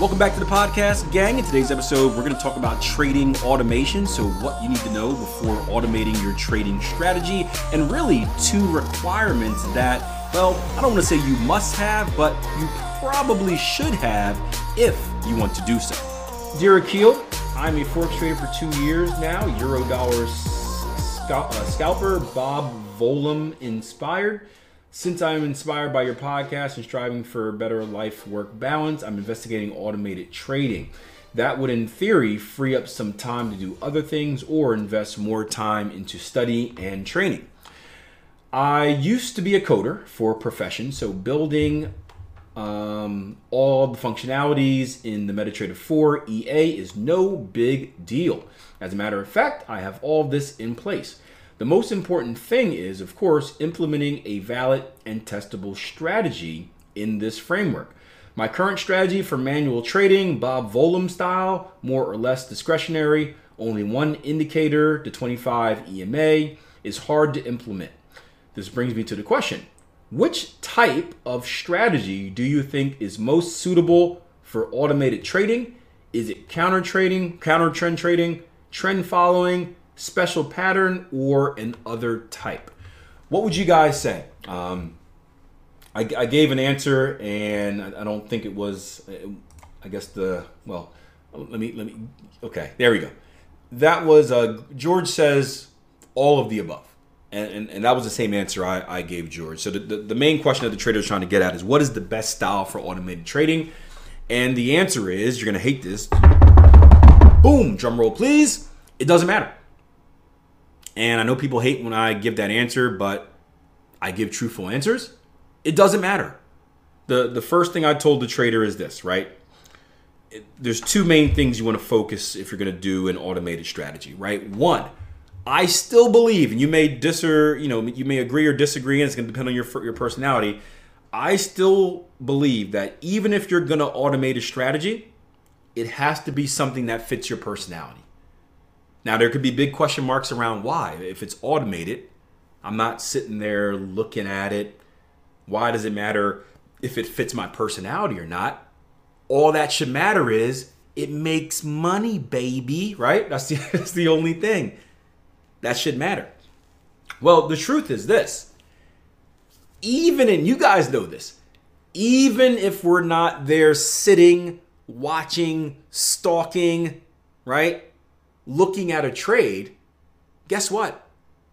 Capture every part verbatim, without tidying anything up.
Welcome back to the podcast, gang. In today's episode, we're going to talk about trading automation. So what you need to know before automating your trading strategy, and really two requirements that, well, I don't want to say you must have, but you probably should have if you want to do so. Dear Akil, I'm a Forex trader for two years now, Euro dollar scalp, uh, scalper, Bob Vollum inspired. Since I'm inspired by your podcast and striving for a better life-work balance, I'm investigating automated trading. That would, in theory, free up some time to do other things or invest more time into study and training. I used to be a coder for a profession, so building um, all the functionalities in the MetaTrader four E A is no big deal. As a matter of fact, I have all this in place. The most important thing is, of course, implementing a valid and testable strategy in this framework. My current strategy for manual trading, Bob Vollum style, more or less discretionary, only one indicator to twenty-five E M A, is hard to implement. This brings me to the question, which type of strategy do you think is most suitable for automated trading? Is it counter trading, counter trend trading, trend following, special pattern, or an other type? What would you guys say? Um, I, I gave an answer, and I, I don't think it was. I guess the well. Let me let me. Okay, there we go. That was uh, George says all of the above, and and, and that was the same answer I, I gave George. So the, the the main question that the trader is trying to get at is, what is the best style for automated trading? And the answer is, you're gonna hate this. Boom! Drum roll, please. It doesn't matter. And I know people hate when I give that answer, but I give truthful answers. It doesn't matter. The the first thing I told the trader is this, right? It, there's two main things you want to focus if you're going to do an automated strategy, right? One, I still believe, and you may dis or, you know, you may agree or disagree, and it's going to depend on your your personality. I still believe that even if you're going to automate a strategy, it has to be something that fits your personality. Now, there could be big question marks around why. If it's automated, I'm not sitting there looking at it. Why does it matter if it fits my personality or not? All that should matter is it makes money, baby, right? That's the, that's the only thing that should matter. Well, the truth is this. Even, and you guys know this, even if we're not there sitting, watching, stalking, right? Looking at a trade, guess what?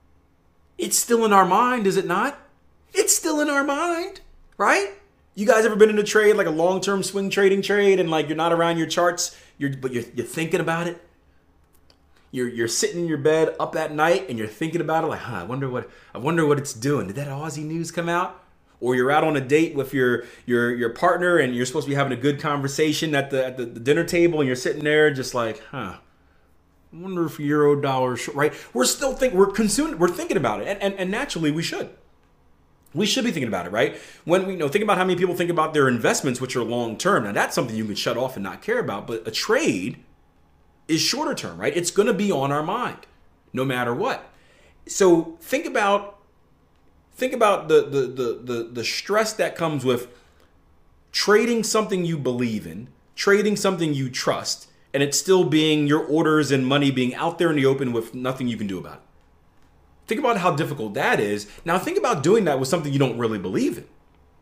It's still in our mind, is it not? It's still in our mind, right? You guys ever been in a trade, like a long-term swing trading trade, and like you're not around your charts, you're but you're, you're thinking about it? You're you're sitting in your bed up at night and you're thinking about it, like, huh, I wonder what I wonder what it's doing. Did that Aussie news come out? Or you're out on a date with your your your partner and you're supposed to be having a good conversation at the at the, the dinner table, and you're sitting there just like, huh. I wonder if euro dollar, right? We're still think we're consuming, we're thinking about it, and, and and naturally we should. We should be thinking about it, right? When we you know think about how many people think about their investments, which are long term. Now that's something you can shut off and not care about, but a trade is shorter term, right? It's going to be on our mind, no matter what. So think about think about the the the the, the stress that comes with trading something you believe in, trading something you trust, and it's still being your orders and money being out there in the open with nothing you can do about it. Think about how difficult that is. Now think about doing that with something you don't really believe in.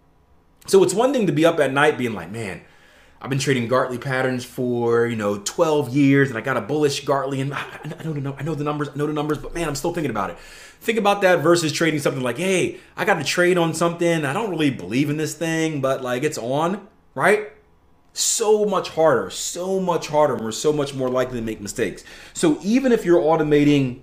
So it's one thing to be up at night being like, man, I've been trading Gartley patterns for, you know, twelve years, and I got a bullish Gartley, and I know the I know the numbers, I know the numbers, but man, I'm still thinking about it. Think about that versus trading something like, hey, I got to trade on something. I don't really believe in this thing, but like it's on, right? So much harder, so much harder, and we're so much more likely to make mistakes. So even if you're automating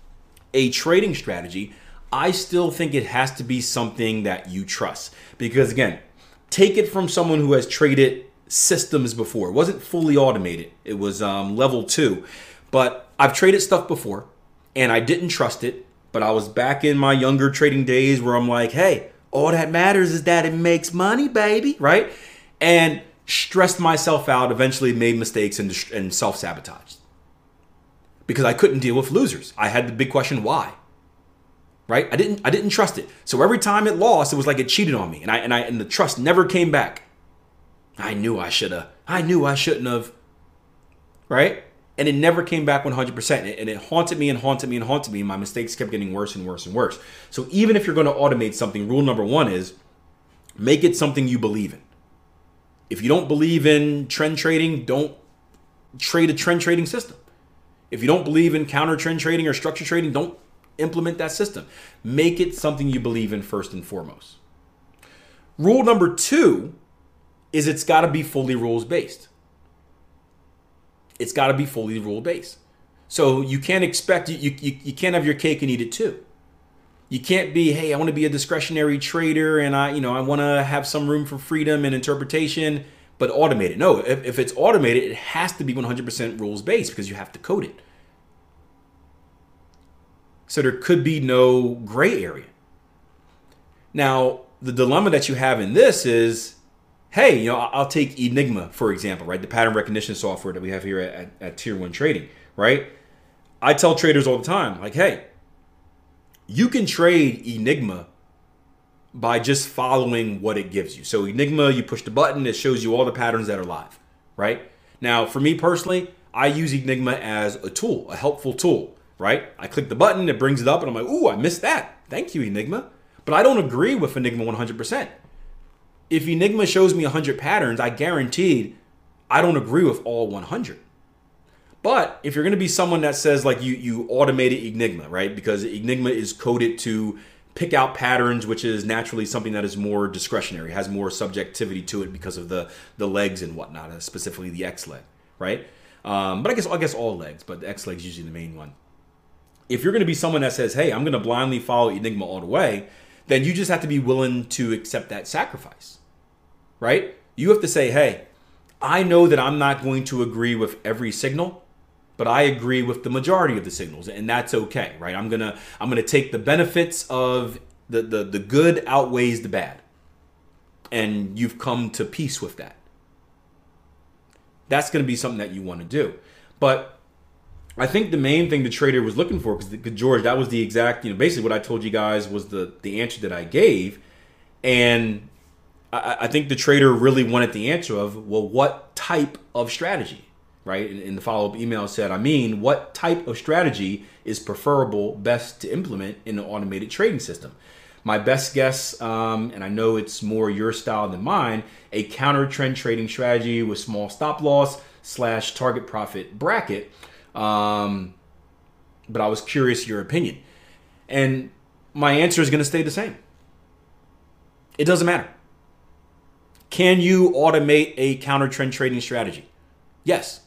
a trading strategy, I still think it has to be something that you trust. Because again, take it from someone who has traded systems before. It wasn't fully automated. It was um, level two. But I've traded stuff before, and I didn't trust it. But I was back in my younger trading days where I'm like, hey, all that matters is that it makes money, baby, right? And stressed myself out, eventually made mistakes and, and self-sabotaged. Because I couldn't deal with losers. I had the big question, why? Right? I didn't I didn't trust it. So every time it lost, it was like it cheated on me. And I and I and the trust never came back. I knew I should have I knew I shouldn't have, right? And it never came back one hundred percent. And it haunted me and haunted me and haunted me. And my mistakes kept getting worse and worse and worse. So even if you're going to automate something, rule number one is make it something you believe in. If you don't believe in trend trading, don't trade a trend trading system. If you don't believe in counter trend trading or structure trading, don't implement that system. Make it something you believe in first and foremost. Rule number two is it's got to be fully rules based. It's got to be fully rule based. So you can't expect, you, you, you can't have your cake and eat it too. You can't be, hey, I want to be a discretionary trader and I, you know, I want to have some room for freedom and interpretation, but automate it. No, if, if it's automated, it has to be one hundred percent rules based because you have to code it. So there could be no gray area. Now, the dilemma that you have in this is, hey, you know, I'll take Enigma, for example, right? The pattern recognition software that we have here at, at, at Tier one Trading, right? I tell traders all the time, like, hey, you can trade Enigma by just following what it gives you. So Enigma, you push the button, it shows you all the patterns that are live, right? Now, for me personally, I use Enigma as a tool, a helpful tool, right? I click the button, it brings it up, and I'm like, ooh, I missed that. Thank you, Enigma. But I don't agree with Enigma one hundred percent. If Enigma shows me one hundred patterns, I guaranteed I don't agree with all one hundred. But if you're going to be someone that says like you you automated Enigma, right? Because Enigma is coded to pick out patterns, which is naturally something that is more discretionary, has more subjectivity to it because of the the legs and whatnot, uh, specifically the X leg, right? Um, but I guess I guess all legs, but the X leg is usually the main one. If you're going to be someone that says, hey, I'm going to blindly follow Enigma all the way, then you just have to be willing to accept that sacrifice, right? You have to say, hey, I know that I'm not going to agree with every signal, but I agree with the majority of the signals, and that's okay, right? I'm gonna I'm gonna take the benefits of the the the good outweighs the bad, and you've come to peace with that. That's gonna be something that you want to do, but I think the main thing the trader was looking for, because George, that was the exact, you know, basically what I told you guys was the the answer that I gave, and I, I think the trader really wanted the answer of, well, what type of strategy? Right? And, and the follow-up email said, I mean, what type of strategy is preferable, best to implement in an automated trading system? My best guess, um, and I know it's more your style than mine, a counter trend trading strategy with small stop loss slash target profit bracket. Um, but I was curious your opinion. And my answer is going to stay the same. It doesn't matter. Can you automate a counter trend trading strategy? Yes.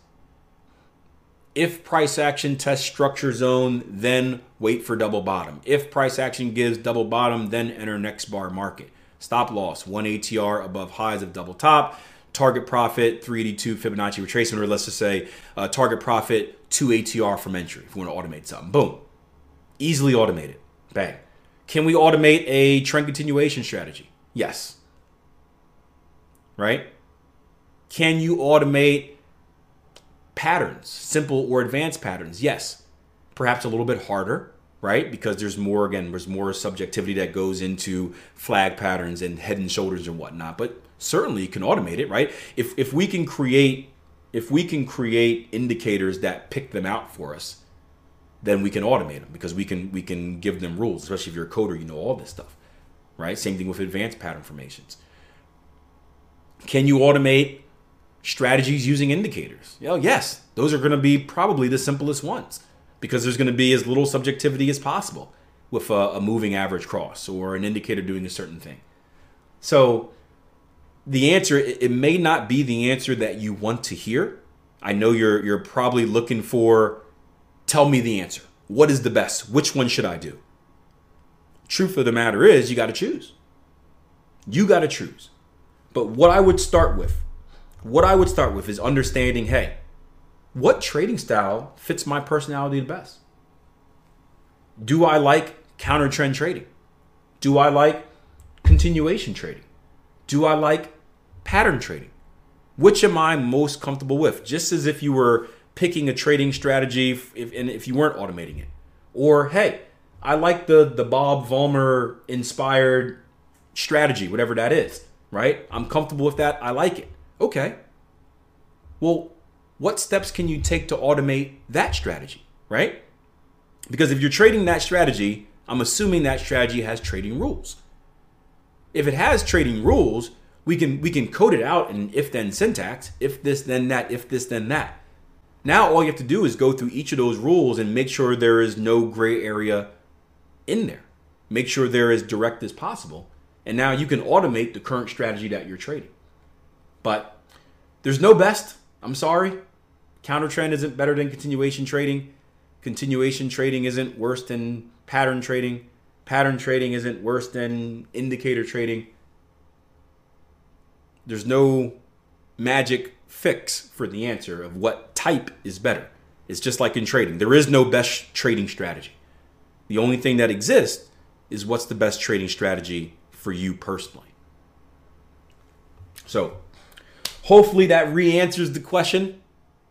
If price action tests structure zone, then wait for double bottom. If price action gives double bottom, then enter next bar market. Stop loss, one A T R above highs of double top. Target profit, three eighty-two Fibonacci retracement, or let's just say uh, target profit, two A T R from entry if you want to automate something. Boom. Easily automated. Bang. Can we automate a trend continuation strategy? Yes. Right? Can you automate patterns, simple or advanced patterns? Yes. Perhaps a little bit harder, right? Because there's more, again, there's more subjectivity that goes into flag patterns and head and shoulders and whatnot, but certainly you can automate it, right? If if we can create, if we can create indicators that pick them out for us, then we can automate them because we can we can give them rules, especially if you're a coder, you know all this stuff, right? Same thing with advanced pattern formations. Can you automate strategies using indicators? You know, yes, those are going to be probably the simplest ones because there's going to be as little subjectivity as possible with a, a moving average cross or an indicator doing a certain thing. So the answer, it, it may not be the answer that you want to hear. I know you're you're probably looking for, tell me the answer. What is the best? Which one should I do? Truth of the matter is, you got to choose. You got to choose. But what I would start with, what I would start with is understanding, hey, what trading style fits my personality the best? Do I like counter trend trading? Do I like continuation trading? Do I like pattern trading? Which am I most comfortable with? Just as if you were picking a trading strategy if, if, and if you weren't automating it. Or, hey, I like the, the Bob Vollmer inspired strategy, whatever that is, right? I'm comfortable with that. I like it. Okay. Well, what steps can you take to automate that strategy, right? Because if you're trading that strategy, I'm assuming that strategy has trading rules. If it has trading rules, we can we can code it out in if-then syntax, if this, then that, if this, then that. Now all you have to do is go through each of those rules and make sure there is no gray area in there. Make sure they're as direct as possible. And now you can automate the current strategy that you're trading. But there's no best. I'm sorry. Counter trend isn't better than continuation trading. Continuation trading isn't worse than pattern trading. Pattern trading isn't worse than indicator trading. There's no magic fix for the answer of what type is better. It's just like in trading. There is no best trading strategy. The only thing that exists is what's the best trading strategy for you personally. So hopefully that re-answers the question.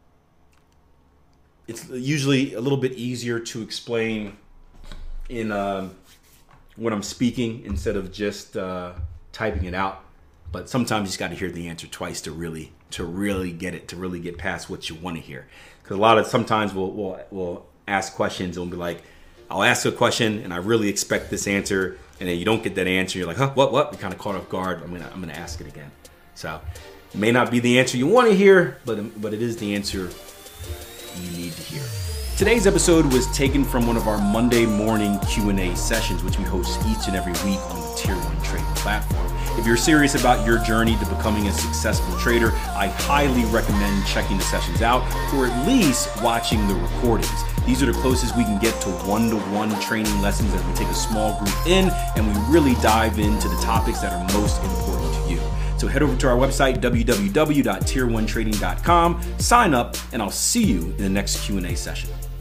It's usually a little bit easier to explain in uh, when I'm speaking instead of just uh, typing it out. But sometimes you just got to hear the answer twice to really to really get it, to really get past what you want to hear. Because a lot of sometimes we'll, we'll we'll ask questions and we'll be like, I'll ask a question and I really expect this answer, and then you don't get that answer. You're like, huh, what, what? You're kind of caught off guard. I'm gonna I'm gonna ask it again. So it may not be the answer you want to hear, but but it is the answer you need to hear. Today's episode was taken from one of our Monday morning Q and A sessions, which we host each and every week on the Tier one Trading platform. If you're serious about your journey to becoming a successful trader, I highly recommend checking the sessions out, or at least watching the recordings. These are the closest we can get to one-to-one training lessons as we take a small group in and we really dive into the topics that are most important to you. So head over to our website, w w w dot tier one trading dot com, sign up, and I'll see you in the next Q and A session.